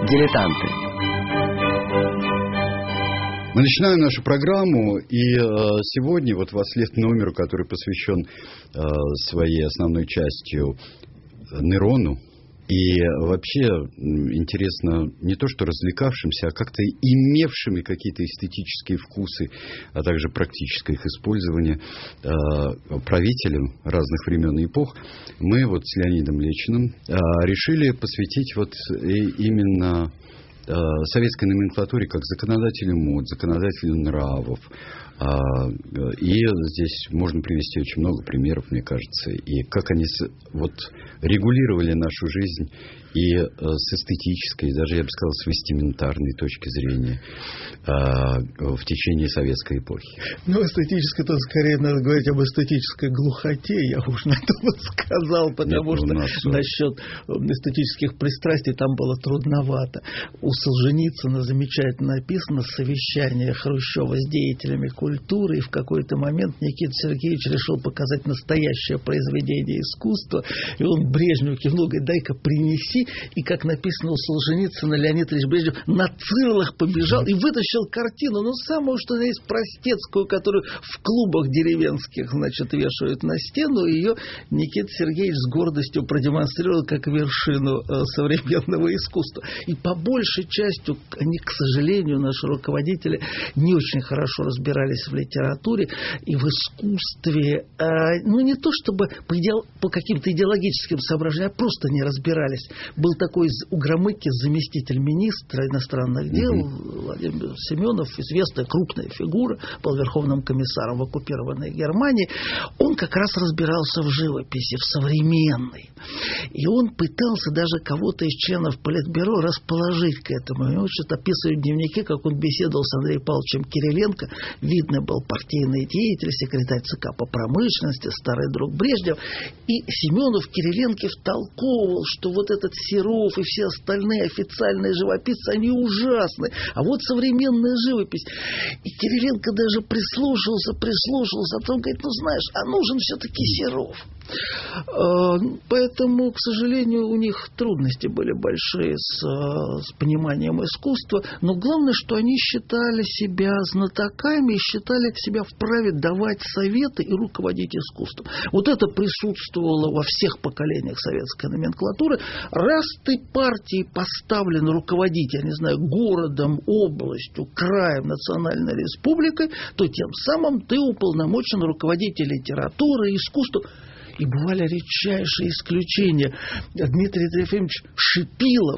Дилетанты. Мы начинаем нашу программу, и сегодня вот во след номеру, который посвящен своей основной частью Нерону, и вообще интересно не то, что развлекавшимся, а как-то имевшими какие-то эстетические вкусы, а также практическое их использование правителям разных времен и эпох, мы вот с Леонидом Лечиным решили посвятить вот именно советской номенклатуре как законодателю мод, законодателю нравов. И здесь можно привести очень много примеров, мне кажется, и как они вот регулировали нашу жизнь и с эстетической, и даже, я бы сказал, с вестиментарной точки зрения в течение советской эпохи. Ну, эстетической, то скорее надо говорить об эстетической глухоте, я уж на то вот сказал, потому что насчет эстетических пристрастий там было трудновато. У Солженицына замечательно написано совещание Хрущева с деятелями культуры, и в какой-то момент Никита Сергеевич решил показать настоящее произведение искусства, и он Брежневу кивнул, говорит, дай-ка принеси, и, как написано у Солженицына, Леонид Ильич Брежнев на цирлах побежал и вытащил картину, ну, самую, что есть, простецкую, которую в клубах деревенских, значит, вешают на стену, и ее Никита Сергеевич с гордостью продемонстрировал как вершину современного искусства. И по большей части они, к сожалению, наши руководители не очень хорошо разбирались в литературе и в искусстве. Ну, не то чтобы по каким-то идеологическим соображениям, а просто не разбирались. Был такой у Громыки заместитель министра иностранных дел Владимир Семенов, известная крупная фигура, был верховным комиссаром в оккупированной Германии. Он как раз разбирался в живописи, в современной. И он пытался даже кого-то из членов Политбюро расположить к этому. И он что-то описывает в дневнике, как он беседовал с Андреем Павловичем Кириленко. Видно, был партийный деятель, секретарь ЦК по промышленности, старый друг Брежнев. И Семенов Кириленко втолковывал, что вот этот Серов и все остальные официальные живописцы, они ужасны. А вот современная живопись. И Кириленко даже прислушался, а потом говорит, ну знаешь, а нужен все-таки Серов. Поэтому, к сожалению, у них трудности были большие с пониманием искусства. Но главное, что они считали себя знатоками и считали себя вправе давать советы и руководить искусством. Вот это присутствовало во всех поколениях советской номенклатуры. Раз ты партией поставлен руководить, я не знаю, городом, областью, краем, национальной республикой, то тем самым ты уполномочен руководить и литературой, и искусством. И бывали редчайшие исключения. Дмитрий Трофимович Шипилов,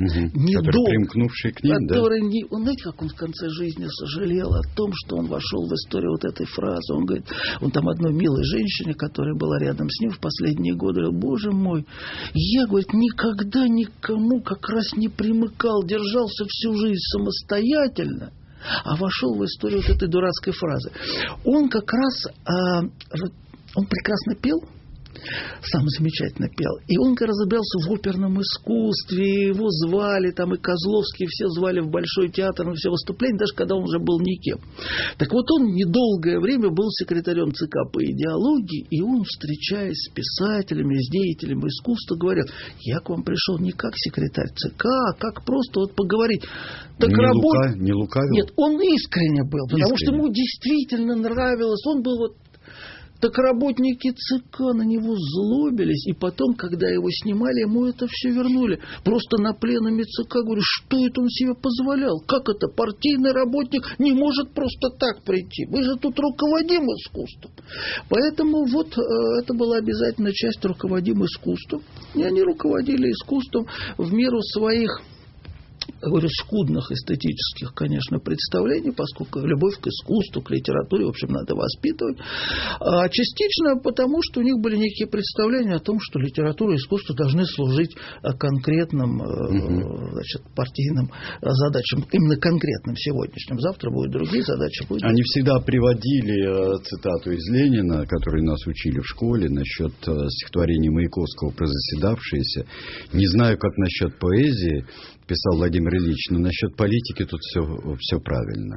примкнувший к ним, он, знаете, как он в конце жизни сожалел о том, что он вошел в историю вот этой фразы. Он говорит, он там одной милой женщине, которая была рядом с ним в последние годы, говорил, боже мой, я, говорит, никогда никому как раз не примыкал, держался всю жизнь самостоятельно, а вошел в историю вот этой дурацкой фразы. Он как раз, он прекрасно пел, сам замечательно пел. И он разобрался в оперном искусстве, его звали, там и Козловский, все звали в Большой театр на все выступления, даже когда он уже был никем. Так вот, он недолгое время был секретарем ЦК по идеологии, и он, встречаясь с писателями, с деятелями искусства, говорил, я к вам пришел не как секретарь ЦК, а как просто вот поговорить. Так не лукавил? Нет, он искренне был, потому что ему действительно нравилось, он был вот. Так работники ЦК на него злобились, и потом, когда его снимали, ему это все вернули. Просто на пленуме ЦК говорю, что это он себе позволял? Как это партийный работник не может просто так прийти? Мы же тут руководим искусством. Поэтому вот это была обязательная часть руководим искусством. И они руководили искусством в меру своих, говорю, скудных эстетических, конечно, представлений, поскольку любовь к искусству, к литературе, в общем, надо воспитывать. А частично потому, что у них были некие представления о том, что литература и искусство должны служить конкретным, значит, партийным задачам, именно конкретным сегодняшним. Завтра будут другие задачи. Они всегда приводили цитату из Ленина, которую нас учили в школе, насчет стихотворения Маяковского про заседавшиеся. Не знаю, как насчет поэзии, писал Владимир Владимир Ильич, но насчет политики тут все правильно.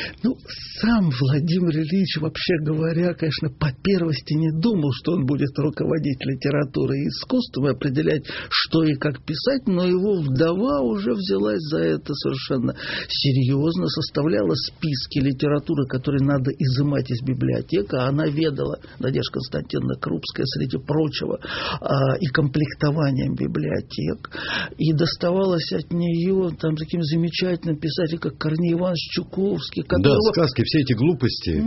Сам Владимир Ильич, вообще говоря, конечно, по первости не думал, что он будет руководить литературой и искусством, и определять, что и как писать, но его вдова уже взялась за это совершенно серьезно, составляла списки литературы, которые надо изымать из библиотек, а она ведала, Надежда Константиновна Крупская, среди прочего, и комплектованием библиотек, и доставалось от нее там таким замечательным писателям, как Корней Иванович Чуковский, которого... Да, сказки, все эти глупости,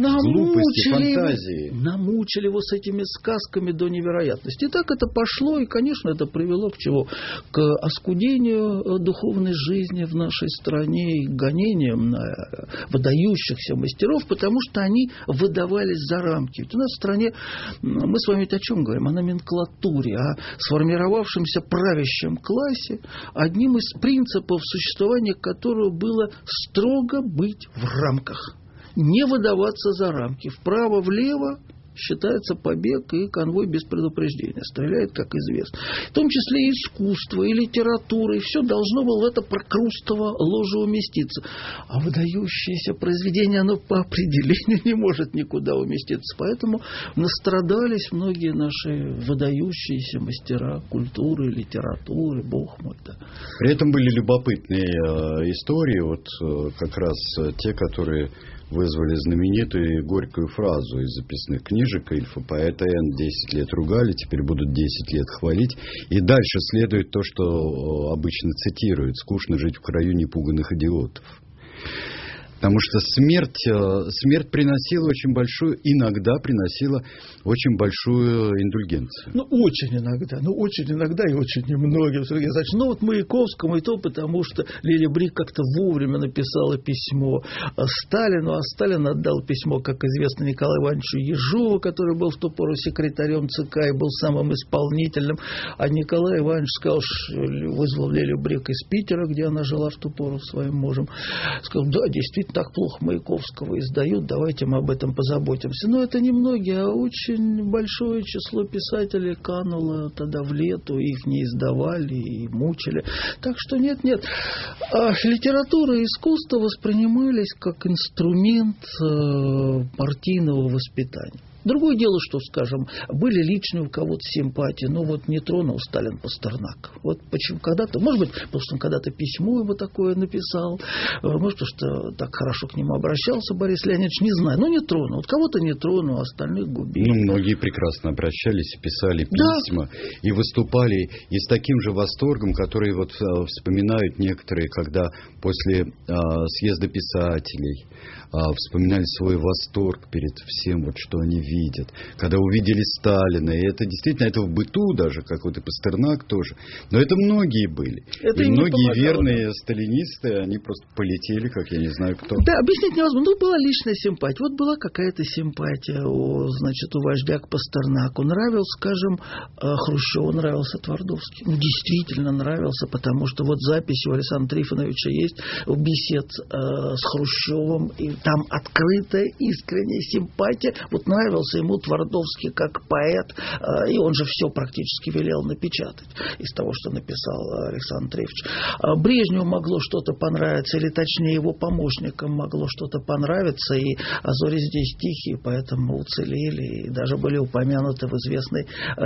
фантазии. Намучили его с этими сказками до невероятности. И так это пошло, и, конечно, это привело к чему? К оскудению духовной жизни в нашей стране и гонениям на выдающихся мастеров, потому что они выдавались за рамки. Ведь у нас в стране, мы с вами о чем говорим? О номенклатуре, о сформировавшемся правящем классе, одним из принципов существования которого было строго быть в рамках, не выдаваться за рамки. Вправо-влево считается побег и конвой без предупреждения. Стреляет, как известно. В том числе и искусство, и литература, и все должно было в это прокрустово ложе уместиться. А выдающееся произведение, оно по определению не может никуда уместиться. Поэтому настрадались многие наши выдающиеся мастера культуры, литературы, бог мой. Да. При этом были любопытные истории, вот как раз те, которые вызвали знаменитую горькую фразу из записных книжек Ильфа поэта Н. 10 лет ругали, теперь будут 10 лет хвалить. И дальше следует то, что обычно цитируют: «Скучно жить в краю непуганных идиотов». Потому что смерть приносила очень большую, иногда приносила очень большую индульгенцию. Очень иногда и очень немногим, Сергей Александрович. Вот Маяковскому и то потому, что Лилия Брик как-то вовремя написала письмо Сталину, а Сталин отдал письмо, как известно, Николаю Ивановичу Ежову, который был в ту пору секретарем ЦК и был самым исполнительным. А Николай Иванович сказал, вызвал Лилию Брик из Питера, где она жила в ту пору своим мужем. Сказал: да, действительно, так плохо Маяковского издают, давайте мы об этом позаботимся. Но это не многие, а очень большое число писателей кануло тогда в лету, их не издавали и мучили. Так что нет. Литература и искусство воспринимались как инструмент партийного воспитания. Другое дело, что, скажем, были личные у кого-то симпатии, но не тронул Сталин Пастернака. Почему когда-то, может быть, потому что он когда-то письмо ему такое написал, может, потому что так хорошо к нему обращался Борис Леонидович, не знаю, но не тронул. Кого-то не тронул, остальных губил. Многие прекрасно обращались, писали письма, да, и выступали, и с таким же восторгом, который вспоминают некоторые, когда после съезда писателей вспоминали свой восторг перед всем, что они видят. Когда увидели Сталина, и это действительно, это в быту даже, как и Пастернак тоже. Но это многие были. Это и многие верные сталинисты, они просто полетели, как я не знаю кто. Да, объяснить невозможно. Была личная симпатия. Была какая-то симпатия у вождя к Пастернаку. Нравился, скажем, Хрущеву, нравился Твардовский. Действительно нравился, потому что запись у Александра Трифоновича есть бесед с Хрущевым, и там открытая, искренняя симпатия. Нравился ему Твардовский как поэт, и он же все практически велел напечатать из того, что написал Александр Трифонович. Брежневу могло что-то понравиться, или точнее его помощникам могло что-то понравиться, и «А зори здесь тихие», поэтому уцелели, и даже были упомянуты в известной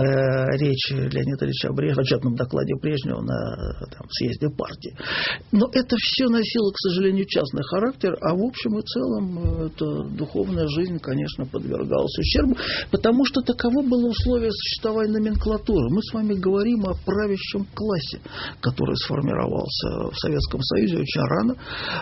речи Леонида Ильича Брежнева, в отчетном докладе Брежнева на съезде партии. Но это все носило, к сожалению, частный характер, а в общем и целом эта духовная жизнь, конечно, подвергалась ущербу, потому что таково было условие существования номенклатуры. Мы с вами говорим о правящем классе, который сформировался в Советском Союзе очень рано.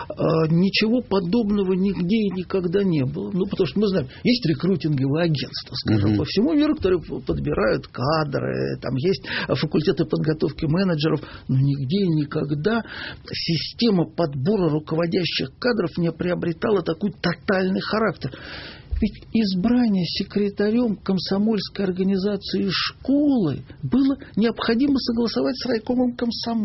Ничего подобного нигде и никогда не было. Потому что мы знаем, есть рекрутинговые агентства, скажем, по всему миру, которые подбирают кадры, там есть факультеты подготовки менеджеров, но нигде и никогда система подбора руководящих кадров не приобретала такой тотальный характер. Ведь избрание секретарем комсомольской организации школы было необходимо согласовать с райкомом комсомола.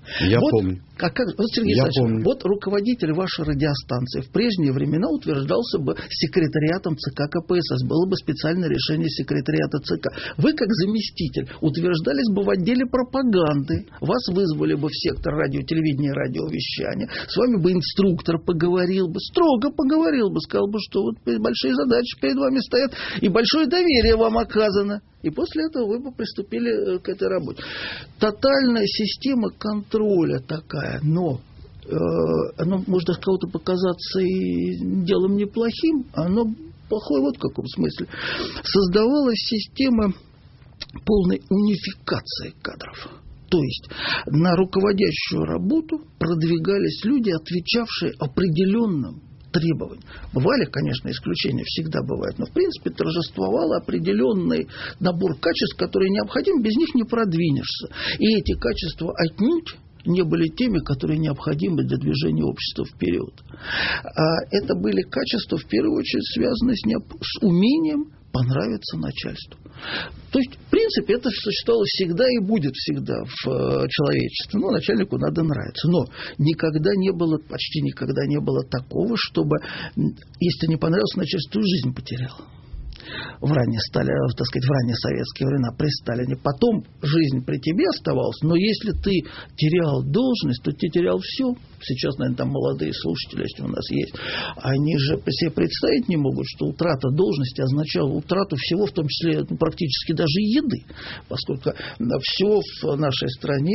Я помню. Сергей Александрович, вот руководитель вашей радиостанции в прежние времена утверждался бы секретариатом ЦК КПСС. Было бы специальное решение секретариата ЦК. Вы, как заместитель, утверждались бы в отделе пропаганды. Вас вызвали бы в сектор радио, телевидения и радиовещания. С вами бы инструктор поговорил бы, строго поговорил бы, сказал бы, что вот большие задачи перед вами стоят, и большое доверие вам оказано. И после этого вы бы приступили к этой работе. Тотальная система контроля такая, но оно может для кого-то показаться и делом неплохим, а оно плохое вот в каком смысле. Создавалась система полной унификации кадров. То есть на руководящую работу продвигались люди, отвечавшие определенным требований. Бывали, конечно, исключения, всегда бывают, но в принципе торжествовал определенный набор качеств, которые необходимы, без них не продвинешься. И эти качества отнюдь не были теми, которые необходимы для движения общества вперед. Это были качества, в первую очередь, связанные с умением понравиться начальству. То есть, в принципе, это существовало всегда и будет всегда в человечестве. Ну, начальнику надо нравиться. Но никогда не было, почти никогда не было такого, чтобы, если не понравился начальству, жизнь потерял. В ранние советские времена при Сталине. Потом жизнь при тебе оставалась, но если ты терял должность, то ты терял все. Сейчас, наверное, там молодые слушатели, если у нас есть, они же себе представить не могут, что утрата должности означала утрату всего, в том числе практически даже еды, поскольку все в нашей стране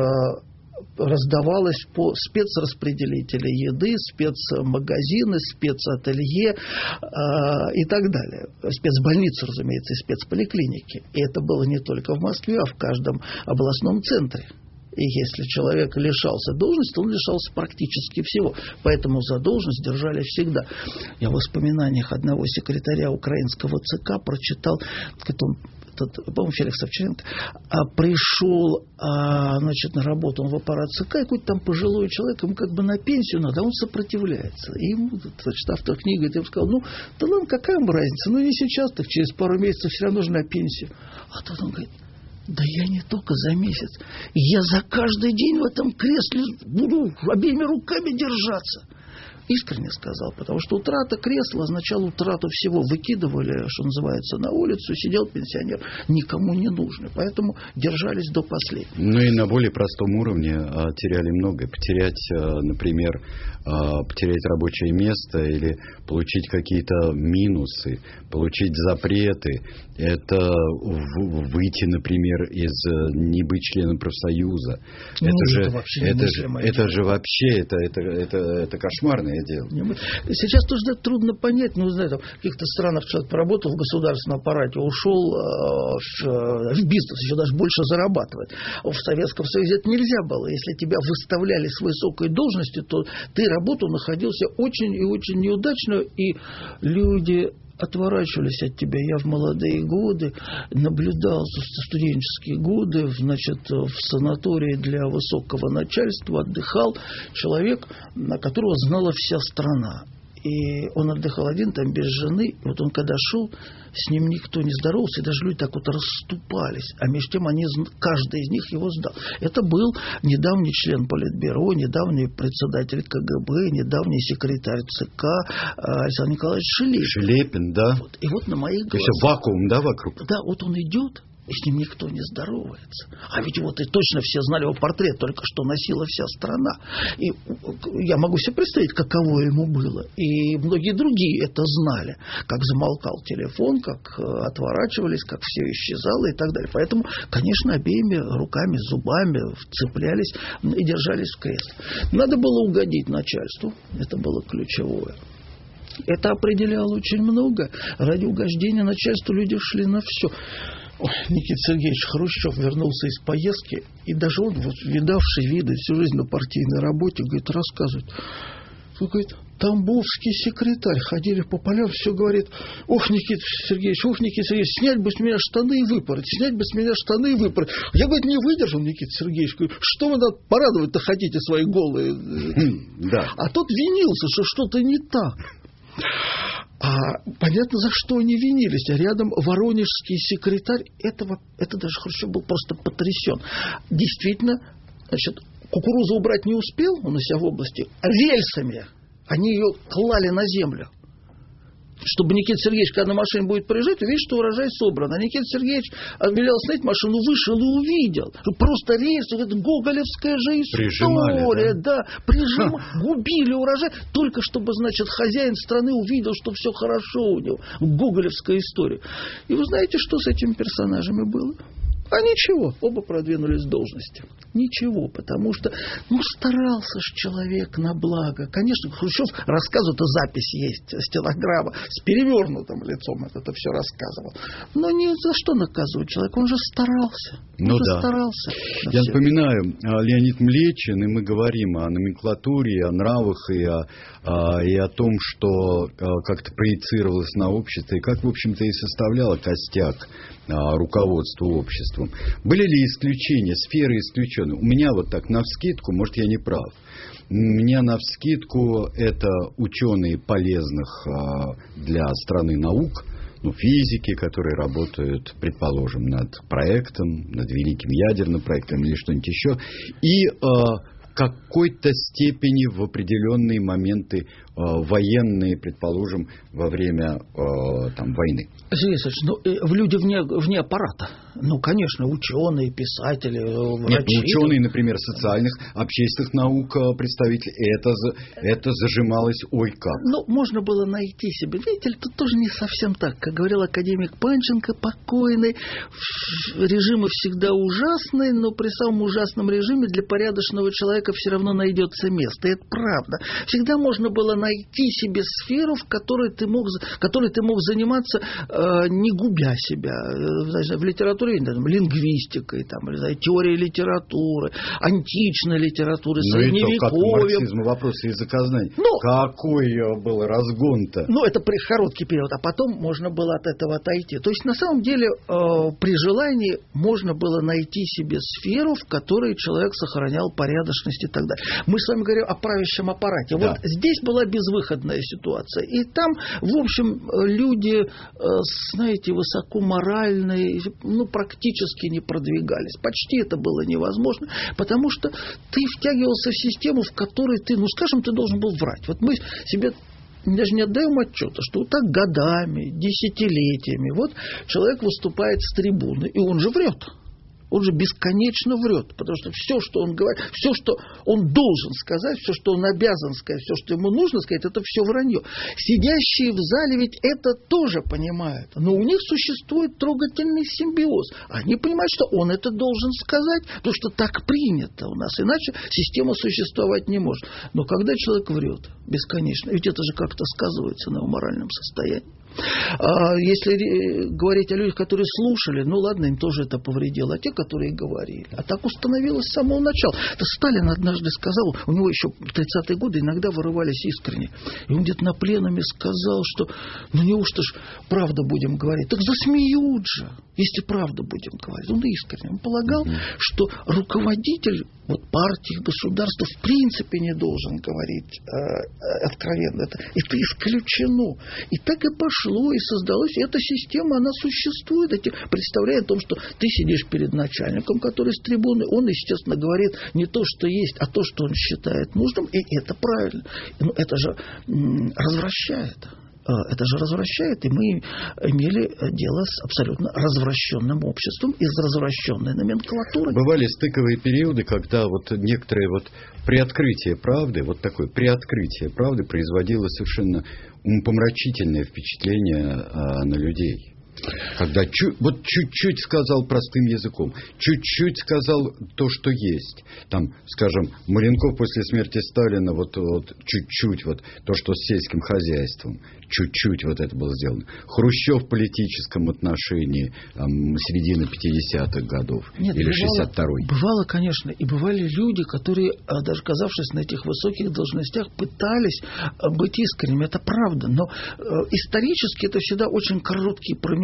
раздавалось по спецраспределителям еды, спецмагазины, спецателье и так далее. Спецбольницы, разумеется, и спецполиклиники. И это было не только в Москве, а в каждом областном центре. И если человек лишался должности, он лишался практически всего. Поэтому за должность держали всегда. Я в воспоминаниях одного секретаря украинского ЦК прочитал, по-моему, Феликс Овчаренко, пришел на работу он в аппарат ЦК, и какой-то там пожилой человек, ему как бы на пенсию надо, а он сопротивляется. И ему, автор книги, я ему сказал, да ладно, какая вам разница, не сейчас, так через пару месяцев все равно же на пенсию. А тут он говорит, да я не только за месяц, я за каждый день в этом кресле буду обеими руками держаться. Искренне сказал, потому что утрата кресла означала утрату всего. Выкидывали, что называется, на улицу, сидел пенсионер, никому не нужный. Поэтому держались до последнего. Ну и на более простом уровне теряли многое. Потерять, например, потерять рабочее место или получить какие-то минусы, получить запреты. Это выйти, например, не быть членом профсоюза. Это же вообще кошмарное дело. Сейчас тоже трудно понять, в каких-то странах человек поработал в государственном аппарате, ушел в бизнес, еще даже больше зарабатывает. В Советском Союзе это нельзя было. Если тебя выставляли с высокой должности, то ты работу находился очень и очень неудачную, и люди отворачивались от тебя. Я в молодые годы наблюдал студенческие годы, в санатории для высокого начальства отдыхал человек, которого знала вся страна. И он отдыхал один, там без жены. И вот он когда шел, с ним никто не здоровался, и даже люди так вот расступались. А между тем каждый из них его сдал. Это был недавний член Политбюро, недавний председатель КГБ, недавний секретарь ЦК Александр Николаевич Шелепин. Шелепин, да. И вот на моих глазах... То есть вакуум, да, вокруг? Да, вот он идет, и с ним никто не здоровается. А ведь вот и точно все знали его портрет, только что носила вся страна. И я могу себе представить, каково ему было. И многие другие это знали. Как замолкал телефон, как отворачивались, как все исчезало и так далее. Поэтому, конечно, обеими руками, зубами вцеплялись и держались в кресле. Надо было угодить начальству. Это было ключевое. Это определяло очень много. Ради угождения начальству люди шли на все. Никита Сергеевич Хрущев вернулся из поездки, и даже он, видавший виды всю жизнь на партийной работе, рассказывает. Он говорит, тамбовский секретарь, ходили по полям, все говорит, Никита Сергеевич, снять бы с меня штаны и выпороть, Я, говорит, не выдержал, Никита Сергеевич, говорю, что вы порадовать-то хотите свои голые? Да. А тот винился, что что-то не так. А понятно, за что они винились. А рядом воронежский секретарь, это даже Хрущев был просто потрясен. Действительно, кукурузу убрать не успел он у себя в области, а рельсами они ее клали на землю. Чтобы Никита Сергеевич, когда на машине будет проезжать, увидит, что урожай собран. А Никита Сергеевич велел снять машину, вышел и увидел. Просто рельсы, это гоголевская же история. Губили урожай, только чтобы, значит, хозяин страны увидел, что все хорошо у него. Гоголевская история. И вы знаете, что с этими персонажами было? А ничего, оба продвинулись в должности. Ничего, потому что, старался ж человек на благо. Конечно, Хрущев рассказывает, запись есть, стенограмма, с перевернутым лицом это все рассказывал. Но ни за что наказывать человека, он же старался. Старался. Я напоминаю, Леонид Млечин, и мы говорим о номенклатуре, о нравах и о том, что как-то проецировалось на общество, и как, в общем-то, и составляло костяк руководства обществом. Были ли исключения, сферы исключены? У меня вот так навскидку, может, я не прав. У меня навскидку это ученые полезных для страны наук, физики, которые работают, предположим, над проектом, над великим ядерным проектом или что-нибудь еще, и какой-то степени в определенные моменты военные, предположим, во время войны. Сергей в люди вне аппарата. Конечно, ученые, писатели, врачи. Нет, ученые, например, социальных, общественных наук представители, это зажималось ой как. Можно было найти себе. Видите, это тоже не совсем так. Как говорил академик Панченко, покойный, режимы всегда ужасные, но при самом ужасном режиме для порядочного человека все равно найдется место. И это правда. Всегда можно было найти себе сферу, в которой ты мог заниматься, не губя себя. В литературе лингвистикой, теорией литературы, античной литературы, средневековья. Вопрос языкознания. Какой был разгон-то? Это при короткий период, а потом можно было от этого отойти. То есть, на самом деле, при желании можно было найти себе сферу, в которой человек сохранял порядочность и так далее. Мы с вами говорим о правящем аппарате. Да. Вот здесь была безвыходная ситуация. И там, в общем, люди, знаете, высокоморальные, практически не продвигались. Почти это было невозможно, потому что ты втягивался в систему, в которой ты, ты должен был врать. Вот мы себе даже не отдаем отчета, что так годами, десятилетиями, человек выступает с трибуны, и он же врет. Он же бесконечно врет, потому что все, что он говорит, все, что он должен сказать, все, что он обязан сказать, все, что ему нужно сказать, это все вранье. Сидящие в зале ведь это тоже понимают, но у них существует трогательный симбиоз. Они понимают, что он это должен сказать, потому что так принято у нас, иначе система существовать не может. Но когда человек врет бесконечно, ведь это же как-то сказывается на его моральном состоянии. Если говорить о людях, которые слушали, ладно, им тоже это повредило, а те, которые говорили. А так установилось с самого начала. Это Сталин однажды сказал, у него еще в 30-е годы иногда вырывались искренне. И он где-то на пленуме сказал, что неужто ж правду будем говорить? Так засмеют же, если правду будем говорить. Он искренне. Он полагал, что руководитель партии, государства в принципе не должен говорить откровенно. Это исключено. И так и пошло, и создалось. И эта система, она существует. Представляя о том, что ты сидишь перед начальником, который с трибуны, он, естественно, говорит не то, что есть, а то, что он считает нужным, и это правильно. Это же развращает. Это же развращает, и мы имели дело с абсолютно развращенным обществом из развращенной номенклатуры. Бывали стыковые периоды, когда некоторые приоткрытие правды, такое приоткрытие правды производило совершенно умопомрачительное впечатление на людей. Когда чуть-чуть сказал простым языком, чуть-чуть сказал то, что есть. Скажем, Маленков после смерти Сталина, чуть-чуть, то, что с сельским хозяйством, чуть-чуть это было сделано. Хрущев в политическом отношении середины 50-х годов. Нет, или 62-й. Бывало, конечно, и бывали люди, которые, даже оказавшись на этих высоких должностях, пытались быть искренними. Это правда, но исторически это всегда очень короткий промежуток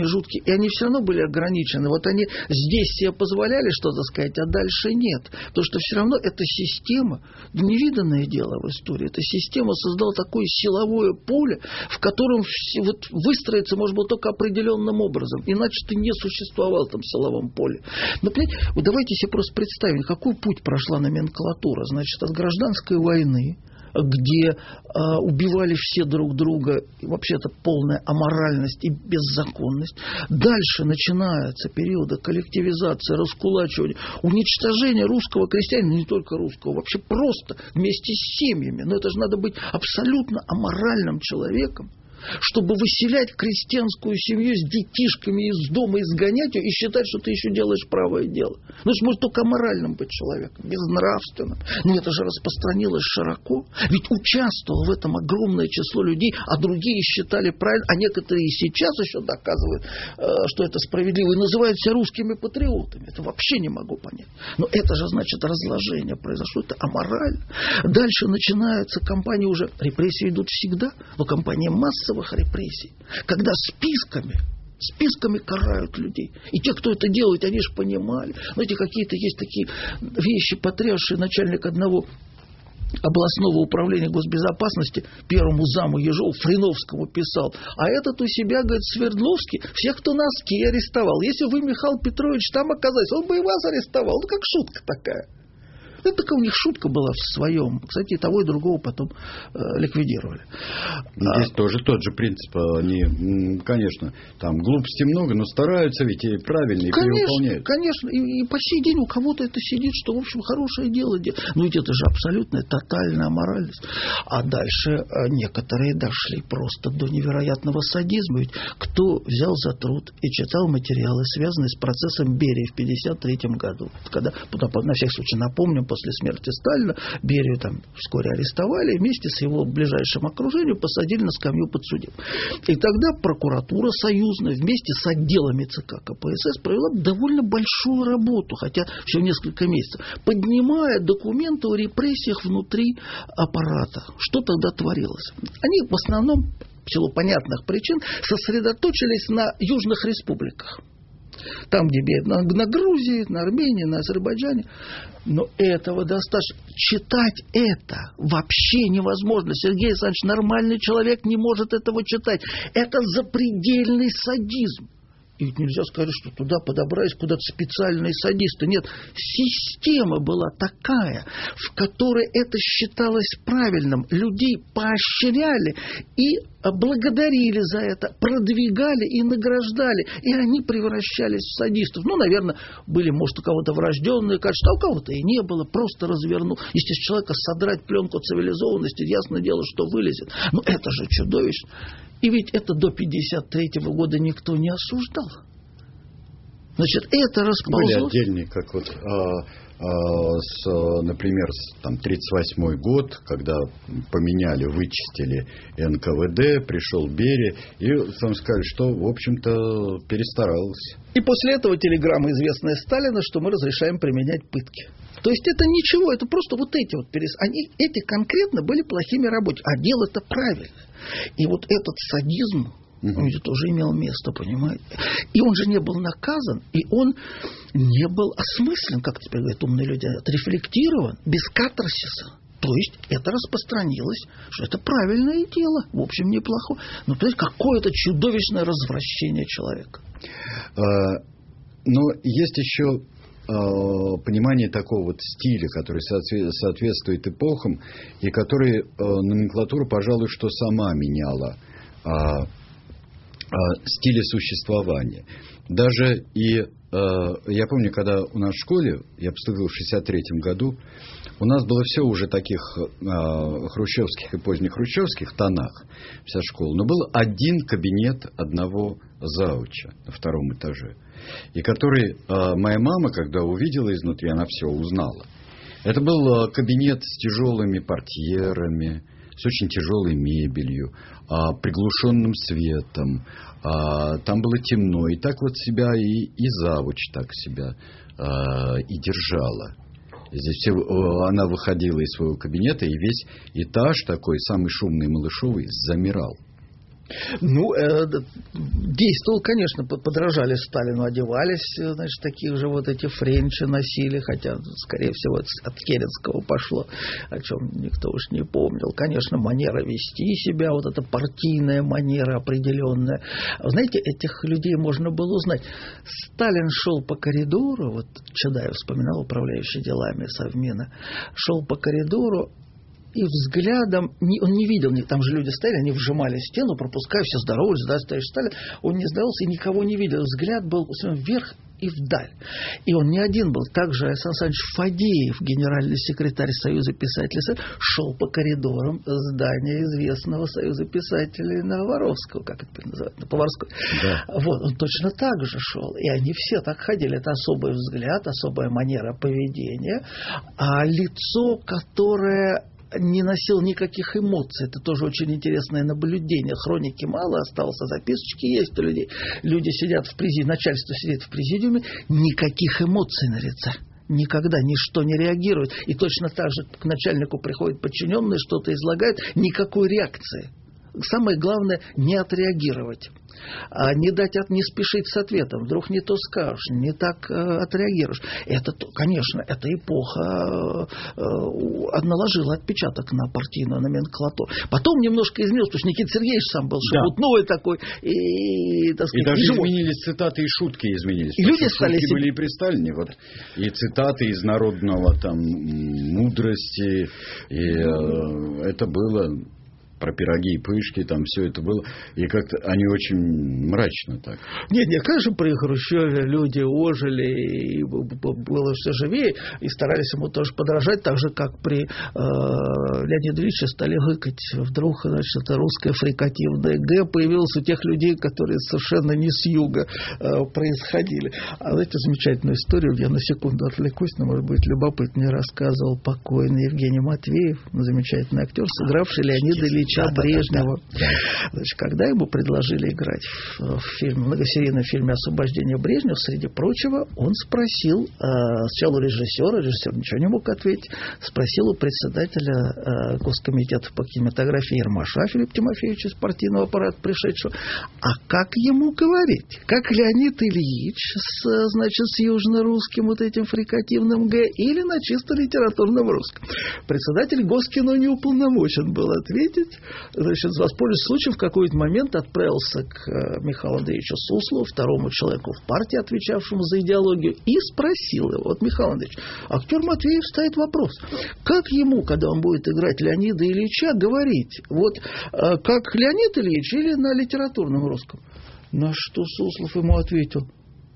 промежутки, и они все равно были ограничены. Вот они здесь себе позволяли что-то сказать, а дальше нет. Потому что все равно эта система, невиданное дело в истории, эта система создала такое силовое поле, в котором вот выстроиться можно было только определенным образом. Иначе ты не существовал в этом силовом поле. Но, понимаете, вот давайте себе просто представим, какой путь прошла номенклатура. Значит, от гражданской войны, где убивали все друг друга, и вообще это полная аморальность и беззаконность. Дальше начинается период коллективизации, раскулачивания, уничтожения русского крестьянина, не только русского, вообще просто вместе с семьями. Но это же надо быть абсолютно аморальным человеком, чтобы выселять крестьянскую семью с детишками из дома, изгонять ее и считать, что ты еще делаешь правое дело. Ну, это может только аморальным быть человеком, безнравственным. Но это же распространилось широко. Ведь участвовало в этом огромное число людей, а другие считали правильно, а некоторые сейчас еще доказывают, что это справедливо, и называют себя русскими патриотами. Это вообще не могу понять. Но это же, значит, разложение произошло, это аморально. Дальше начинается кампания уже, репрессии идут всегда, но кампания массовая, репрессий, когда списками карают людей. И те, кто это делает, они же понимали. Знаете, какие-то есть такие вещи, потрясшие. Начальник одного областного управления госбезопасности первому заму Ежову Фриновскому писал: а этот у себя, говорит, Свердловский всех, кто носки арестовал. Если вы, Михаил Петрович, там оказались, он бы и вас арестовал. Ну, как шутка такая. Это такая у них шутка была в своем. Кстати, и того, и другого потом ликвидировали. Здесь тоже тот же принцип. Они, конечно, там глупостей много, но стараются ведь и правильно, и перевыполняют. Конечно. И по сей день у кого-то это сидит, что, в общем, хорошее дело делать. Но ведь это же абсолютная, тотальная аморальность. А дальше некоторые дошли просто до невероятного садизма. Ведь кто взял за труд и читал материалы, связанные с процессом Берии в 1953 году, когда, на всякий случай напомним, после смерти Сталина Берию там вскоре арестовали и вместе с его ближайшим окружением посадили на скамью подсудимых. И тогда прокуратура союзная вместе с отделами ЦК КПСС провела довольно большую работу, хотя всего несколько месяцев, поднимая документы о репрессиях внутри аппарата. Что тогда творилось? Они в основном, в силу понятных причин, сосредоточились на южных республиках. Там, где на Грузии, на Армении, на Азербайджане. Но этого достаточно. Читать это вообще невозможно. Сергей Александрович, нормальный человек не может этого читать. Это запредельный садизм. И ведь нельзя сказать, что туда подобрались куда-то специальные садисты. Нет, система была такая, в которой это считалось правильным. Людей поощряли и благодарили за это, продвигали и награждали. И они превращались в садистов. Ну, наверное, были, может, у кого-то врожденные качества, а у кого-то и не было. Просто развернул. Если с человека содрать пленку цивилизованности, ясное дело, что вылезет. Но это же чудовищно. И ведь это до 1953 года никто не осуждал. Значит, это расползлось. Были отдельные, как вот, например, там 1938 год, когда поменяли, вычистили НКВД, пришел Берия, и там сказали, что, в общем-то, перестарался. И после этого телеграмма, известная Сталина, что мы разрешаем применять пытки. То есть это ничего, это просто вот эти вот эти конкретно были плохими работниками, а дело-то правильно. И вот этот садизм, он же тоже имел место, понимаете. И он же не был наказан, и он не был осмыслен, как теперь говорят умные люди, отрефлектирован, без катарсиса. То есть это распространилось, что это правильное дело, в общем, неплохое. Но то есть какое-то чудовищное развращение человека. Но есть еще понимание такого вот стиля, который соответствует эпохам, и который номенклатура, пожалуй, что сама меняла стили существования. Даже и я помню, когда у нас в школе, я поступил в 1963 году, у нас было все уже таких хрущевских и позднехрущевских тонах, вся школа. Но был один кабинет одного зауча на втором этаже. И который моя мама, когда увидела изнутри, она все узнала. Это был кабинет с тяжелыми портьерами, с очень тяжелой мебелью, приглушенным светом. Там было темно. И так вот себя и завуч так себя и держала. Здесь она выходила из своего кабинета, и весь этаж такой, самый шумный Малышовый, замирал. Действовал, конечно, подражали Сталину, одевались, значит, таких же вот эти френчи носили, хотя, скорее всего, от Керенского пошло, о чем никто уж не помнил. Конечно, манера вести себя, вот эта партийная манера определенная. Знаете, этих людей можно было узнать. Сталин шел по коридору, вот Чадаев вспоминал, управляющий делами Совмина, шел по коридору, и взглядом, он не видел, там же люди стояли, они вжимали стену, пропуская, все здоровались, да, стоишь Сталин, он не здоровался и никого не видел. Взгляд был вверх и вдаль. И он не один был. Также Сан Саныч Фадеев, генеральный секретарь Союза писателей, шел по коридорам здания известного Союза писателей Новоровского, как это называется, Поварской. Да. Вот, он точно так же шел. И они все так ходили. Это особый взгляд, особая манера поведения. А лицо, которое не носил никаких эмоций. Это тоже очень интересное наблюдение. Хроники мало осталось, а записочки есть у людей. Люди сидят в президиуме, начальство сидит в президиуме, никаких эмоций на лице. Никогда ничто не реагирует. И точно так же к начальнику приходят подчиненные, что-то излагают, никакой реакции. Самое главное – не отреагировать. А не спешить с ответом. Вдруг не то скажешь, не так отреагируешь. Это, конечно, эта эпоха наложила отпечаток на партийную номенклатуру. Потом немножко изменилось, потому что Никита Сергеевич сам был шебутной такой. И даже изменились цитаты и шутки изменились. И люди стали... Шутки были и при Сталине. Вот, и цитаты из народного там мудрости. И это было... Про пироги и пышки, там все это было. И как-то они очень мрачно так. Нет, конечно, при Хрущеве люди ожили, и было все живее, и старались ему тоже подражать, так же, как при Леониде Ильиче стали гыкать. Вдруг, значит, это русское фрикативное «г» появилось у тех людей, которые совершенно не с юга происходили. А знаете, замечательную историю, я на секунду отвлекусь, но, может быть, любопытнее рассказывал покойный Евгений Матвеев, замечательный актер, сыгравший Леонида Ильича Брежнева. Значит, когда ему предложили играть в многосерийном фильме «Освобождение Брежнева», среди прочего, он спросил сначала у режиссера, режиссер ничего не мог ответить, спросил у председателя Госкомитета по кинематографии Ермаша Филиппа Тимофеевича из партийного аппарата пришедшего, а как ему говорить? Как Леонид Ильич с южно-русским вот этим фрикативным «г» или на чисто литературном русском? Председатель Госкино не уполномочен был ответить. Значит, воспользуясь случаем, в какой-то момент отправился к Михаилу Андреевичу Суслову, второму человеку в партии, отвечавшему за идеологию, и спросил его: вот, Михаил Андреевич, актер Матвеев ставит вопрос, как ему, когда он будет играть Леонида Ильича, говорить, вот как Леонид Ильич или на литературном русском? На что Суслов ему ответил: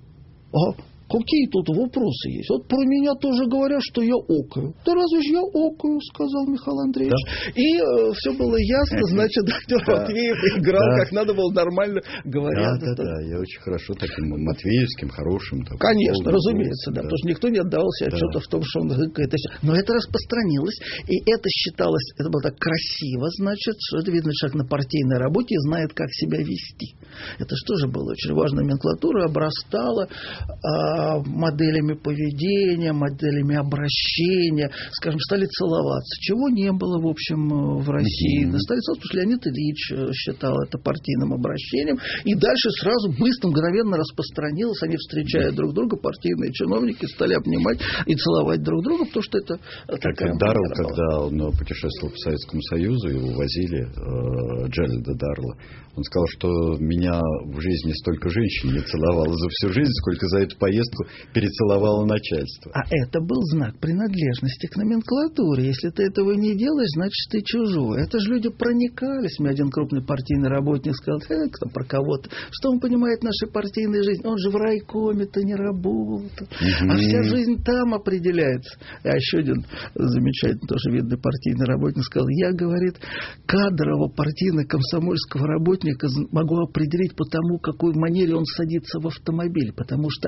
какие тут вопросы есть? Вот про меня тоже говорят, что я окаю. Да разве же я окаю, сказал Михаил Андреевич. Да. И все было ясно, значит, актер Матвеев играл, как надо было, нормально говоря. Да, я очень хорошо таким матвеевским, хорошим. Конечно, разумеется, да, потому что никто не отдавал себе отчета в том, что он гыкает. Но это распространилось, и это считалось, это было так красиво, значит, что это видно, человек на партийной работе и знает, как себя вести. Это же тоже было очень важно. Номенклатура обрастала моделями поведения, моделями обращения, скажем, стали целоваться, чего не было, в общем, в России. Стали целоваться, потому что Леонид Ильич считал это партийным обращением, и дальше сразу быстро, мгновенно распространилось, они, встречая друг друга, партийные чиновники, стали обнимать и целовать друг друга, потому что это такая Даррелл, когда он путешествовал по Советскому Союзу, его возили, Джеральда Даррелла, он сказал, что меня в жизни столько женщин не целовало за всю жизнь, сколько за эту поездку перецеловало начальство. А это был знак принадлежности к номенклатуре. Если ты этого не делаешь, значит, ты чужой. Это же люди проникались. Мне один крупный партийный работник сказал: кто про кого-то. Что он понимает в нашей партийной жизни? Он же в райкоме-то не работает. А вся жизнь там определяется. А еще один замечательный, тоже видный партийный работник сказал: я, говорит, кадрового партийно-комсомольского работника могу определить по тому, в какой манере он садится в автомобиль. Потому что это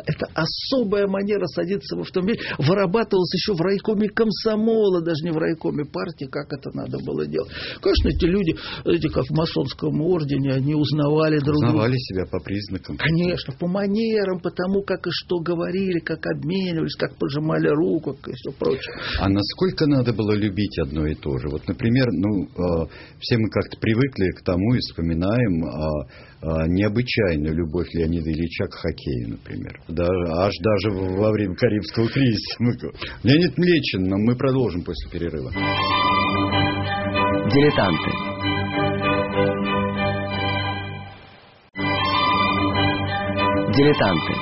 особая манера садиться в автомобиль вырабатывалась еще в райкоме комсомола, даже не в райкоме партии, как это надо было делать. Конечно, эти люди, как в масонском ордене, они узнавали друг друга. Узнавали себя по признакам. Конечно, по манерам, по тому, как и что говорили, как обменивались, как пожимали руку и все прочее. А насколько надо было любить одно и то же? Вот, например, все мы как-то привыкли к тому и вспоминаем необычайную любовь Леонида Ильича к хоккею, например. Даже во время Карибского кризиса. Леонид Млечин, но мы продолжим после перерыва. Дилетанты. Дилетанты.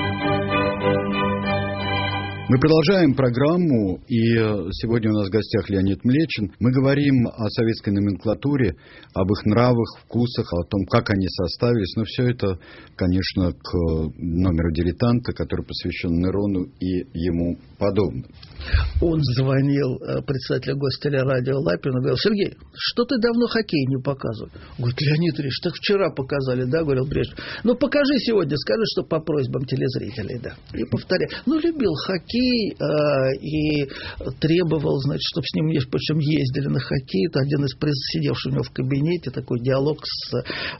Мы продолжаем программу, и сегодня у нас в гостях Леонид Млечин. Мы говорим о советской номенклатуре, об их нравах, вкусах, о том, как они составились. Но все это, конечно, к номеру «Дилетанта», который посвящен Нерону и ему подобным. Он звонил председателю Гостелерадио Лапину, говорил: Сергей, что ты давно хоккей не показывал? Говорит: Леонид Ильич, так вчера показали, да, говорил Брежнев. Ну, покажи сегодня, скажи, что по просьбам телезрителей, да. И повторяю. Ну, любил хоккей и требовал, значит, чтобы с ним, причем ездили на хоккей. Это один из сидевших у него в кабинете, такой диалог с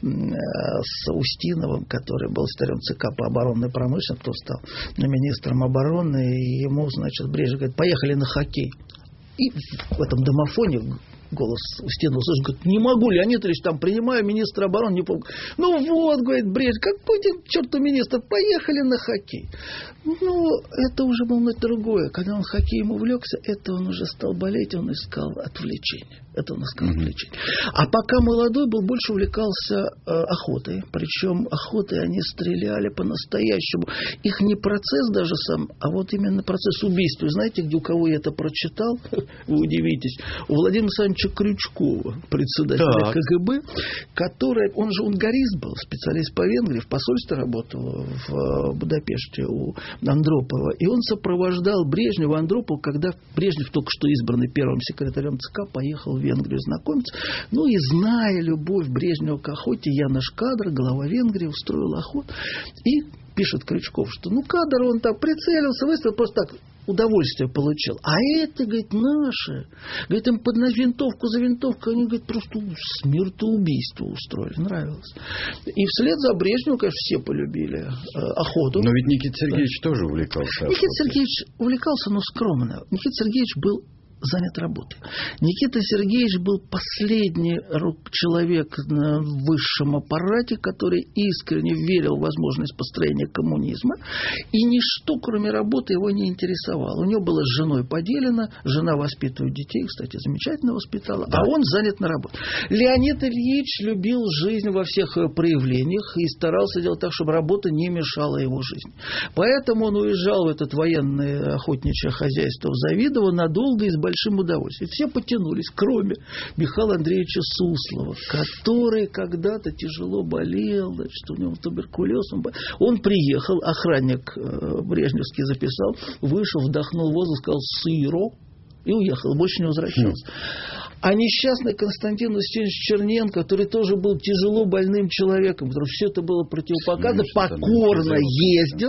Устиновым, который был секретарем ЦК по оборонной промышленности, кто стал министром обороны, и ему, значит, Брежнев говорит: поехали на хоккей. И в этом домофоне голос Устинова слышит, говорит: не могу, Леонид Ильич, там принимаю министра обороны, не помню. Ну вот, говорит Брежнев, какой ты, черту министр, поехали на хоккей. Ну, это уже было другое. Когда он хоккеем увлекся, это он уже стал болеть, он искал отвлечение. Это он искал отвлечение. А пока молодой был, больше увлекался охотой. Причем охотой они стреляли по-настоящему. Их не процесс даже сам, а вот именно процесс убийства. Знаете, где у кого я это прочитал? Вы удивитесь. У Владимира Александровича Крючкова, председателя КГБ, который, он же унгарист был, специалист по Венгрии, в посольстве работал в Будапеште у Андропова. И он сопровождал Брежнева, Андропова, когда Брежнев, только что избранный первым секретарем ЦК, поехал в Венгрию знакомиться. Ну и зная любовь Брежнева к охоте, Янош Кадр, глава Венгрии, устроил охоту. И пишет Крючков, что Кадр, он так прицелился, выставил, просто так удовольствие получил. А это, говорит, наши. Говорит, им под винтовку за винтовку, они, говорит, просто смертоубийство устроили. Нравилось. И вслед за Брежневым, конечно, все полюбили охоту. Но ведь Никита Сергеевич тоже увлекался охотой. Никита Сергеевич увлекался, но скромно. Никита Сергеевич был занят работой. Никита Сергеевич был последний человек на высшем аппарате, который искренне верил в возможность построения коммунизма, и ничто, кроме работы, его не интересовало. У него было с женой поделено, жена воспитывает детей, кстати, замечательно воспитала, а он занят на работе. Леонид Ильич любил жизнь во всех ее проявлениях и старался делать так, чтобы работа не мешала его жизни. Поэтому он уезжал в это военное охотничье хозяйство в Завидово надолго и с большим удовольствием. Все потянулись, кроме Михаила Андреевича Суслова, который когда-то тяжело болел, значит, у него туберкулез. Он приехал, охранник брежневский записал, вышел, вдохнул воздух, сказал «сыро» и уехал, больше не возвращался. А несчастный Константин Устинович Черненко, который тоже был тяжело больным человеком, который все это было противопоказано, покорно ездил,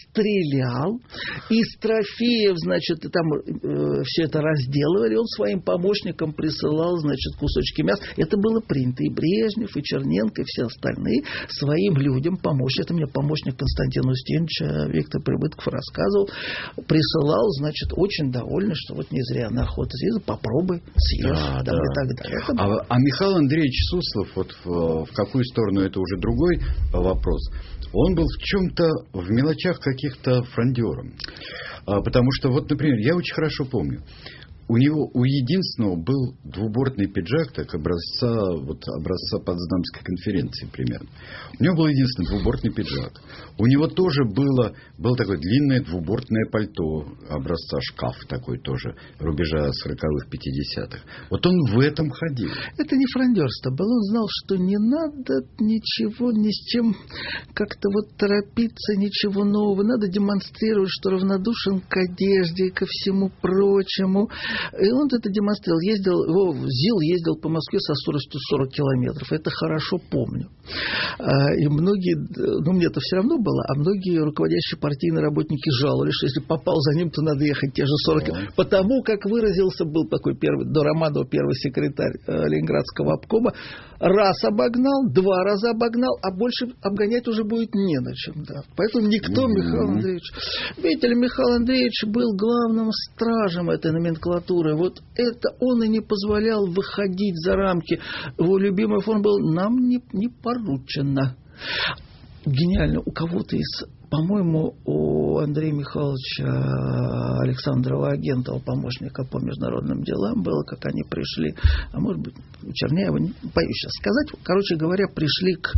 стрелял, из трофеев, значит, там все это разделывали, он своим помощникам присылал, значит, кусочки мяса. Это было принято. И Брежнев, и Черненко, и все остальные своим людям помочь. Это мне помощник Константина Устиновича Виктор Прибытков рассказывал. Присылал, значит, очень довольный, что вот не зря на охоту съездил, попробуй, съешь. И так далее. А Михаил Андреевич Суслов, вот в какую сторону, это уже другой вопрос. Он был в чем-то, в мелочах каких-то фрондером. Потому что, вот, например, я очень хорошо помню, у единственного был двубортный пиджак, так образца Потсдамской конференции примерно. У него был единственный двубортный пиджак. У него тоже было такое длинное двубортное пальто образца шкаф такой тоже, рубежа 40-х, 50-х. Вот он в этом ходил. Это не фрондерство было. Он знал, что не надо ничего, ни с чем как-то вот торопиться, ничего нового. Надо демонстрировать, что равнодушен к одежде и ко всему прочему. И он это демонстрировал. ЗИЛ ездил по Москве со скоростью 40 километров. Это хорошо помню. И многие, мне это все равно было, а многие руководящие партийные работники жаловались, что если попал за ним, то надо ехать те же 40 километров. Потому как выразился, был такой до Романова первый секретарь Ленинградского обкома, раз обогнал, 2 раза обогнал, а больше обгонять уже будет не на чем. Да. Поэтому никто Михаил Андреевич... Видите ли, Михаил Андреевич был главным стражем этой номенклатуры. Вот это он и не позволял выходить за рамки. Его любимая форма была «нам не поручено». Гениально. У кого-то из... По-моему, у Андрея Михайловича Александрова, Агентова, помощника по международным делам, было, как они пришли, а может быть, у Черняева, не боюсь сейчас сказать, короче говоря, пришли к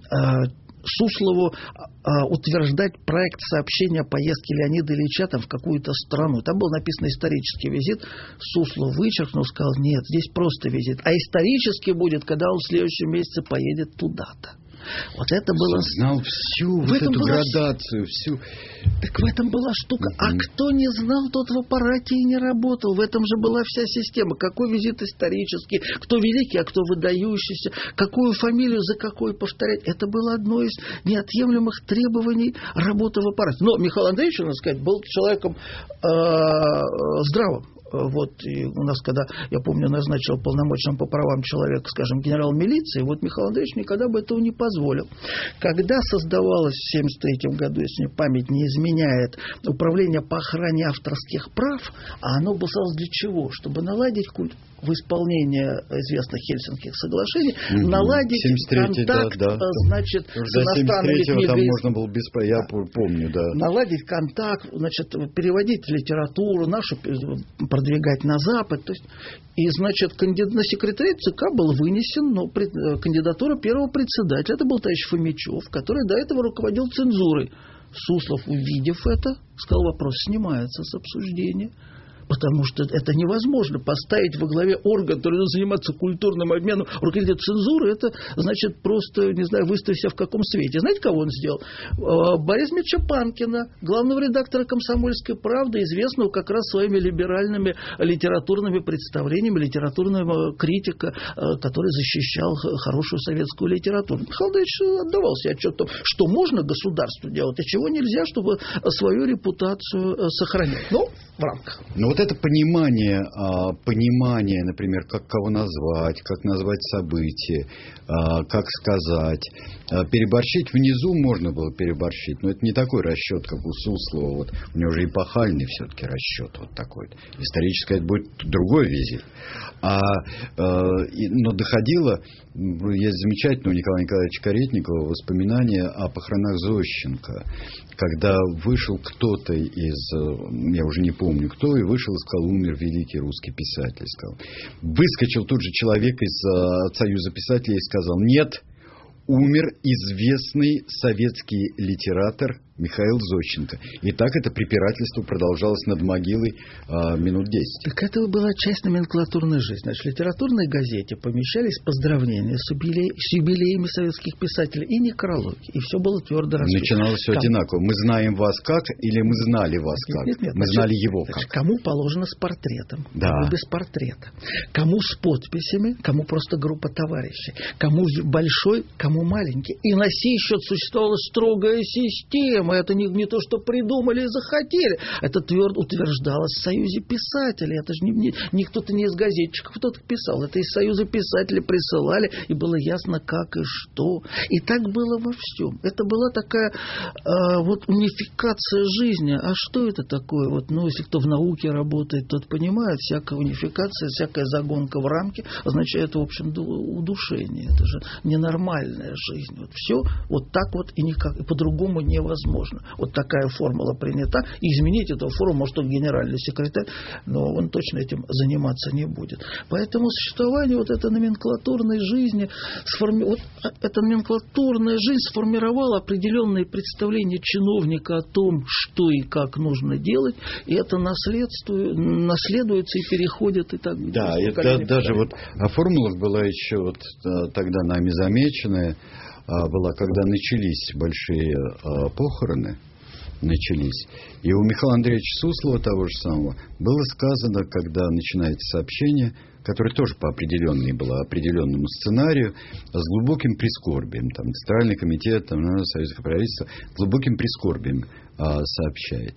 Суслову утверждать проект сообщения о поездке Леонида Ильича там, в какую-то страну. Там был написан исторический визит. Суслов вычеркнул, сказал, нет, здесь просто визит. А исторический будет, когда он в следующем месяце поедет туда-то. Вот это было... Знал всю вот эту градацию, всю... Так в этом была штука. А кто не знал, тот в аппарате и не работал. В этом же была вся система. Какой визит исторический, кто великий, а кто выдающийся, какую фамилию за какой повторять. Это было одно из неотъемлемых требований работы в аппарате. Но Михаил Андреевич, надо сказать, был человеком здравым. Вот и у нас, когда, я помню, назначил полномочным по правам человека, скажем, генерал милиции, вот Михаил Андреевич никогда бы этого не позволил. Когда создавалось в 1973 году, если мне память не изменяет, управление по охране авторских прав, а оно было для чего? Чтобы наладить культ в исполнении известных Хельсинкских соглашений, наладить контакт, значит, с иностранными книгами. Там можно было я помню, да. Наладить контакт, значит, переводить литературу нашу, продвигать на Запад. То есть, и, значит, на секретаре ЦК был вынесен кандидатура первого председателя. Это был товарищ Фомичев, который до этого руководил цензурой. Суслов, увидев это, сказал, вопрос снимается с обсуждения. Потому что это невозможно поставить во главе органа, который должен заниматься культурным обменом, руководителя цензуры, это значит просто, не знаю, выставить себя в каком свете. Знаете, кого он сделал? Бориса Дмитриевича Панкина, главного редактора «Комсомольской правды», известного как раз своими либеральными литературными представлениями, литературного критика, который защищал хорошую советскую литературу. Михаил Андреевич отдавал себе отчет о том, что можно государству делать, а чего нельзя, чтобы свою репутацию сохранять. Но в рамках. Вот это понимание, например, как кого назвать, как назвать события, как сказать. Переборщить внизу можно было переборщить, но это не такой расчет, как у Суслова. Вот, у него же эпохальный все-таки расчет вот такой. Исторически это будет другой визит. Но доходило, есть замечательное у Николая Николаевича Каретникова воспоминания о похоронах Зощенко, когда вышел кто-то из, я уже не помню кто, и вышел и сказал, умер великий русский писатель. Сказал. Выскочил тут же человек из Союза писателей и сказал, нет, умер известный советский литератор Михаил Зощенко. И так это препирательство продолжалось над могилой минут 10. Так это была часть номенклатурной жизни. Значит, в литературной газете помещались поздравления с юбилеями советских писателей и некрологи. И все было твердо расписано. Начиналось все одинаково. Мы знаем вас как или мы знали вас как? Нет, мы знали его как. Значит, кому положено с портретом, кому без портрета. Кому с подписями, кому просто группа товарищей. Кому большой, кому маленький. И на сей счет существовала строгая система. Это не то, что придумали и захотели. Это твердо утверждалось в Союзе писателей. Это же не кто-то не из газетчиков кто-то писал. Это из Союза писателей присылали, и было ясно, как и что. И так было во всем. Это была такая унификация жизни. А что это такое? Если кто в науке работает, тот понимает, всякая унификация, всякая загонка в рамки означает, в общем, удушение. Это же ненормальная жизнь. Все так и никак, и по-другому невозможно. Вот такая формула принята. И изменить эту формулу может только генеральный секретарь, но он точно этим заниматься не будет. Поэтому существование этой номенклатурной жизни, эта номенклатурная жизнь сформировала определенные представления чиновника о том, что и как нужно делать, и это наследуется и переходит и так далее. Да, это даже о формулах была еще тогда нами замеченная, была, когда начались большие похороны, начались. И у Михаила Андреевича Суслова, того же самого, было сказано, когда начинается сообщение, которое тоже по определенному сценарию, с глубоким прискорбием. Там Центральный комитет Советского правительства с глубоким прискорбием сообщает.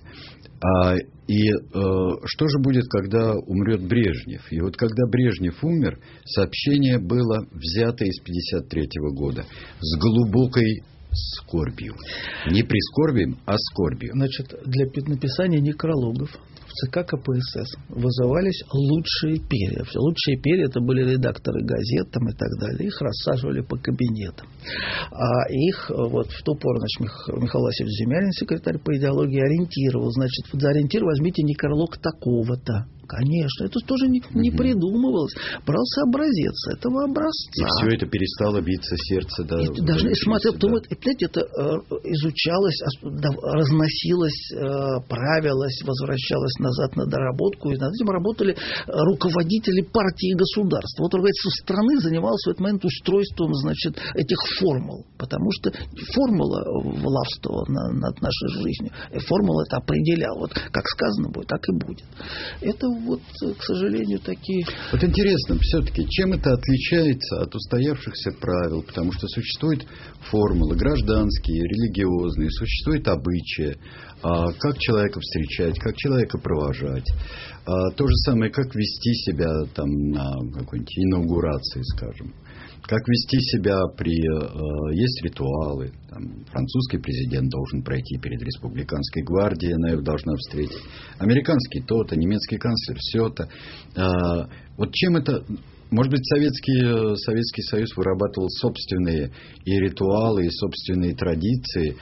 Что же будет, когда умрет Брежнев? И вот когда Брежнев умер, сообщение было взято из 1953 года с глубокой скорбью. Не прискорбием, а скорбью. Значит, для написания некрологов в ЦК КПСС вызывались лучшие перья. Лучшие перья — это были редакторы газет там, и так далее. Их рассаживали по кабинетам. А их вот в ту пору, значит, Михаил Васильевич Земянин, секретарь по идеологии, ориентировал. Значит, за ориентир возьмите некролог такого-то. Конечно, это тоже не придумывалось. Брался образец этого образца. И все это перестало биться сердце. Да, даже смотря, это изучалось, разносилось, правилось, возвращалось назад на доработку. И над этим работали руководители партии и государства. Вот руководитель страны занимался в этот момент устройством, значит, этих формул. Потому что формула властвовала над нашей жизнью. И формула это определяла. Вот как сказано будет, так и будет. Это вот, к сожалению, такие... Вот интересно, все-таки, чем это отличается от устоявшихся правил? Потому что существуют формулы гражданские, религиозные, существует обычаи, как человека встречать, как человека провожать. То же самое, как вести себя там на какой-нибудь инаугурации, скажем. Как вести себя есть ритуалы. Там, французский президент должен пройти перед республиканской гвардией, она его должна встретить. Американский то-то, немецкий канцлер все-то. Вот чем это... Может быть, Советский Союз вырабатывал собственные и ритуалы, и собственные традиции.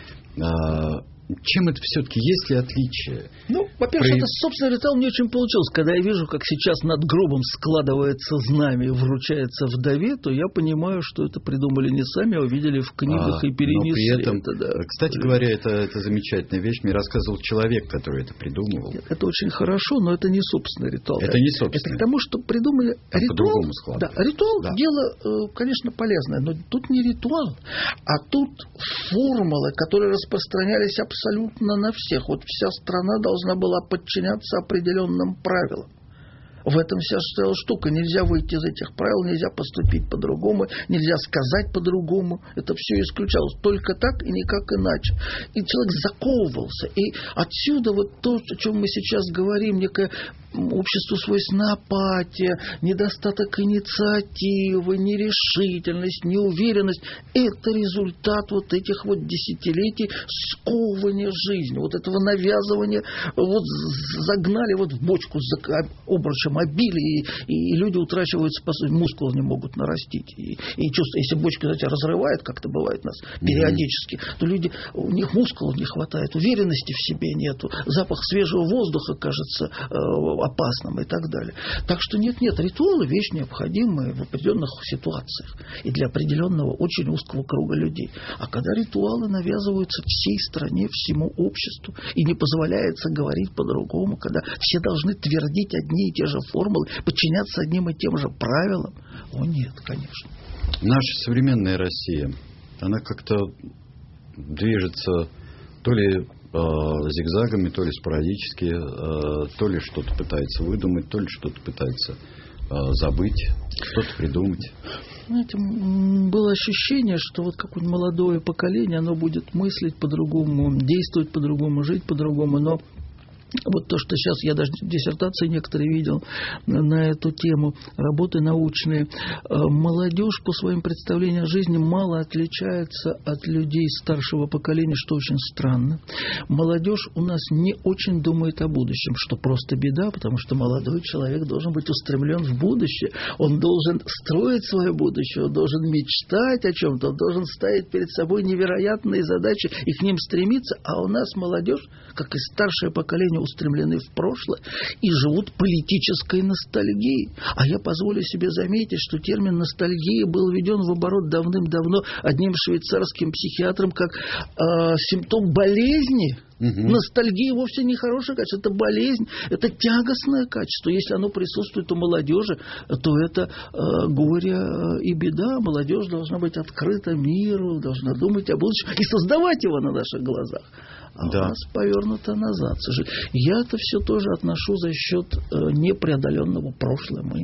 Чем это все-таки? Есть ли отличие? Ну, во-первых, это собственный ритуал не очень получилось. Когда я вижу, как сейчас над гробом складывается знамя и вручается вдове, то я понимаю, что это придумали не сами, а увидели в книгах и перенесли. Но при этом, кстати говоря, это замечательная вещь. Мне рассказывал человек, который это придумывал. Это очень хорошо, но это не собственный ритуал. Это не собственный. Это к тому, что придумали ритуал. По-другому складывается. Да, ритуал дело, конечно, полезное, но тут не ритуал, а тут формулы, которые распространялись абсолютно на всех. Вот вся страна должна была подчиняться определенным правилам. В этом вся штука. Нельзя выйти из этих правил, нельзя поступить по-другому, нельзя сказать по-другому. Это все исключалось. Только так и никак иначе. И человек заковывался. И отсюда вот то, о чем мы сейчас говорим, некое обществу свойственна апатия, недостаток инициативы, нерешительность, неуверенность. Это результат вот этих вот десятилетий сковывания жизни, вот этого навязывания. Вот загнали вот в бочку с обручем обилия, и люди утрачивают способность, мускулы не могут нарастить. И чувство, если бочка, знаете, разрывает, как это бывает у нас периодически, то люди, у них мускулов не хватает, уверенности в себе нету, запах свежего воздуха кажется опасным и так далее. Так что нет, ритуалы вещь необходимая в определенных ситуациях и для определенного очень узкого круга людей. А когда ритуалы навязываются всей стране, всему обществу, и не позволяется говорить по-другому, когда все должны твердить одни и те же формулы, подчиняться одним и тем же правилам, нет, конечно. Наша современная Россия, она как-то движется то ли зигзагами, то ли спорадически, то ли что-то пытается выдумать, то ли что-то пытается забыть, что-то придумать. Знаете, было ощущение, что вот какое-нибудь молодое поколение, оно будет мыслить по-другому, действовать по-другому, жить по-другому, но вот то, что сейчас я даже диссертации некоторые видел на эту тему, работы научные. Молодежь по своим представлениям о жизни мало отличается от людей старшего поколения, что очень странно. Молодежь у нас не очень думает о будущем, что просто беда, потому что молодой человек должен быть устремлен в будущее. Он должен строить свое будущее, он должен мечтать о чем-то, он должен ставить перед собой невероятные задачи и к ним стремиться. А у нас молодежь, как и старшее поколение, устремлены в прошлое и живут политической ностальгией. А я позволю себе заметить, что термин ностальгия был введен в оборот давным-давно одним швейцарским психиатром как симптом болезни, Ностальгия вовсе не хорошее качество, это болезнь, это тягостное качество. Если оно присутствует у молодежи, то это горе и беда. Молодежь должна быть открыта миру, должна думать о будущем и создавать его на наших глазах. А у нас повернуто назад. Я это все тоже отношу за счет непреодоленного прошлого. Мы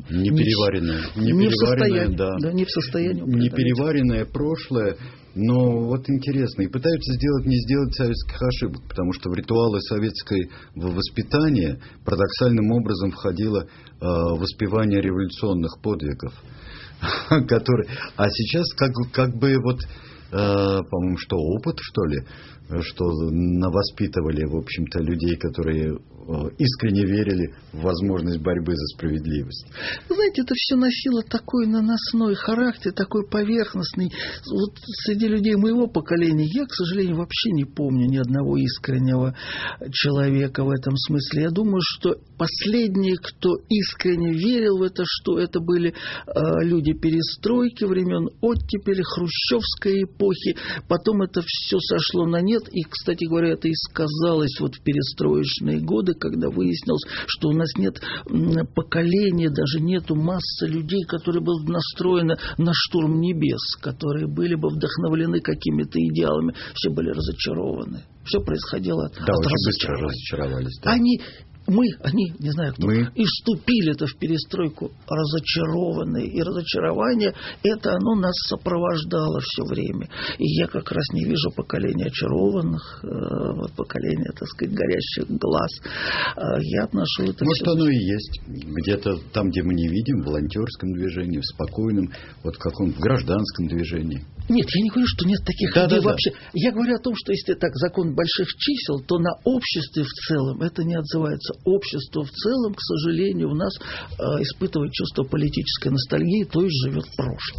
не в состоянии. Непереваренное прошлое. Но вот интересно, и пытаются не сделать советских ошибок, потому что в ритуалы советского воспитания парадоксальным образом входило воспевание революционных подвигов, которые, а сейчас как бы вот, по-моему, что опыт, что ли, что навоспитывали, в общем-то, людей, которые искренне верили в возможность борьбы за справедливость. Знаете, это все носило такой наносной характер, такой поверхностный. Вот среди людей моего поколения я, к сожалению, вообще не помню ни одного искреннего человека в этом смысле. Я думаю, что последние, кто искренне верил в это, что это были люди перестройки, времен оттепели, хрущевской эпохи. Потом это все сошло на нет. И, кстати говоря, это и сказалось вот в перестроечные годы, когда выяснилось, что у нас нет поколения, даже нету массы людей, которые были настроены на штурм небес, которые были бы вдохновлены какими-то идеалами. Все были разочарованы. Все происходило от разочарования. Разочаровались. Да. Они, не знаю кто, и вступили-то в перестройку разочарованные. И разочарование, это оно нас сопровождало все время. И я как раз не вижу поколения очарованных, поколения, так сказать, горящих глаз. Я отношу это... Может, оно и есть. Где-то там, где мы не видим, в волонтерском движении, в спокойном, вот в каком-то гражданском движении. Нет, я не говорю, что нет таких людей вообще. Я говорю о том, что если так закон больших чисел, то на обществе в целом это не отзывается. Общество в целом, к сожалению, у нас испытывает чувство политической ностальгии, то есть живет в прошлом.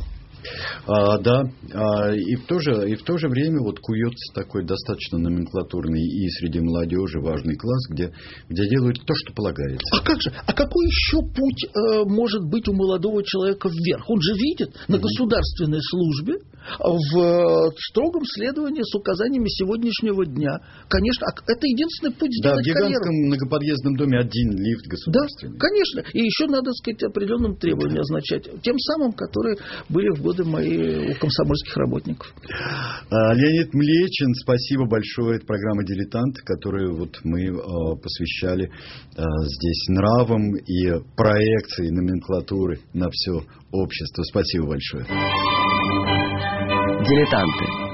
И в то же время вот куется такой достаточно номенклатурный и среди молодежи важный класс, где делают то, что полагается. А как же? А какой еще путь может быть у молодого человека вверх? Он же видит на государственной службе в строгом следовании с указаниями сегодняшнего дня. Конечно, это единственный путь сделать карьеру. Да, в гигантском многоподъездном доме один лифт государственный. Да, конечно. И еще надо, сказать, определенным требованиям означать. Тем самым, которые были в годы мои у комсомольских работников. Леонид Млечин, спасибо большое. Это программа «Дилетант», которую вот мы посвящали здесь нравам и проекции номенклатуры на все общество. Спасибо большое. Дилетанты.